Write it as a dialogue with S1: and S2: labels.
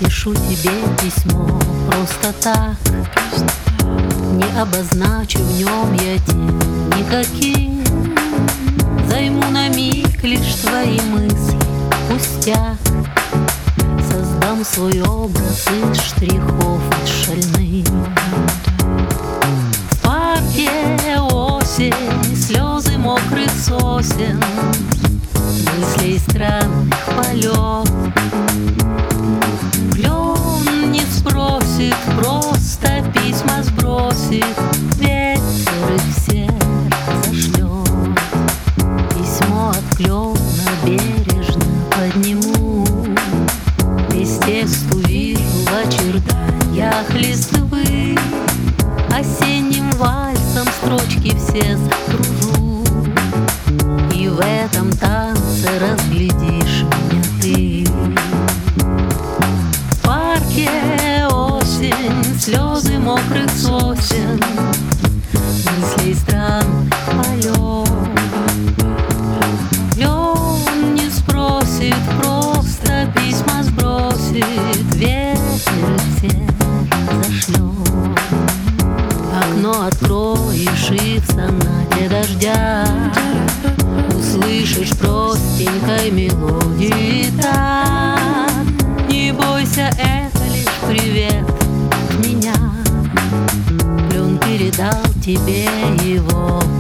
S1: Пишу тебе письмо просто так, не обозначу в нем я тем никаким. Займу на миг лишь твои мысли, пустяк. Создам свой образ из штрихов от шальных. В парке осень, слезы мокрых сосен, мыслей странных полет. Клен не спросит, просто письма сбросит, ветер их всех зашлет. Письмо от клена бережно подниму, весь текст увижу в очертаниях листвы. Осенним вальсом строчки все закружу, и в этом танце разглядишь меня ты. В парке осень, слезы мокрых сосен, мыслей странных полет. Клен не спросит, просто письма сбросит, ветер всех зашлет. Окно откроешь и в сонате дождя услышишь простенькой мелодии так. Не бойся, это лишь привет от меня. Клен передал тебе его